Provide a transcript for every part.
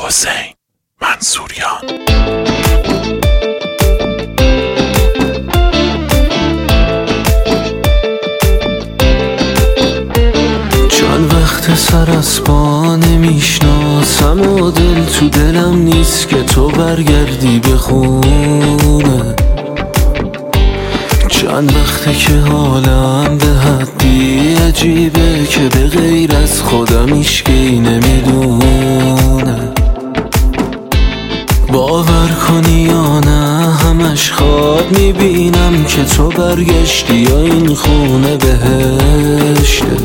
حسین منصوریان. چند وقت سر از پا نمیشناسم و دل تو دلم نیست که تو برگردی به خونه. چند وقته که حالم به حدی عجیبه که به غیر از خودم هیچکی نمیدونه. باور کنی یا نه همش خواب میبینم که تو برگشتی یا این خونه بهشته.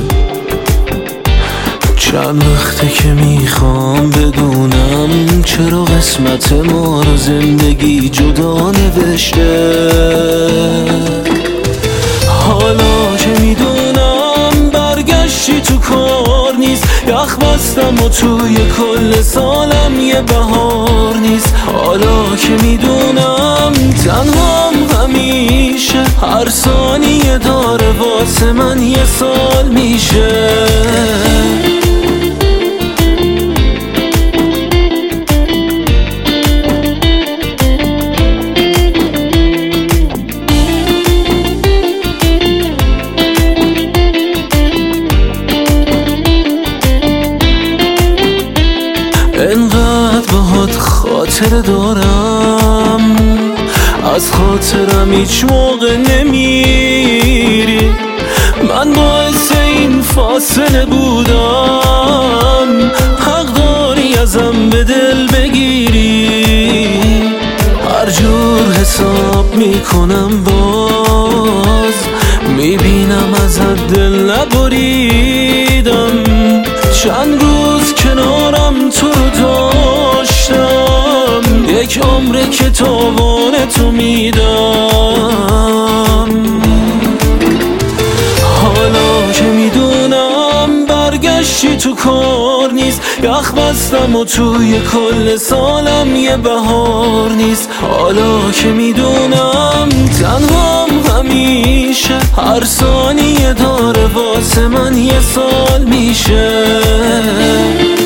چند وقته که میخوام بدونم چرا قسمت ما رو زندگی جدا نوشته. حالا که میدونم برگشتی تو کار نیست، یخ بستم و توی کل سالم یه بهار نیست. حالا که میدونم تنهام همیشه، هر ثانیه داره واسه من یه سال میشه. انقدر باهات خاطره دارم، از خاطرم هیچ موقع نمیری. من باعث این فاصله بودم، حق داری ازم به دل بگیری. هر جور حساب میکنم باز میبینم ازت دل نبریدم. چند روز کنارم تو رو داشتم، یک عمره که تاوان تو میدم. حالا که میدونم برگشتی تو کار نیست، یخ بستم و توی کل سالم یه بهار نیست. حالا که میدونم تنهام همیشه، هر ثانیه داره واسه من یه سال میشه.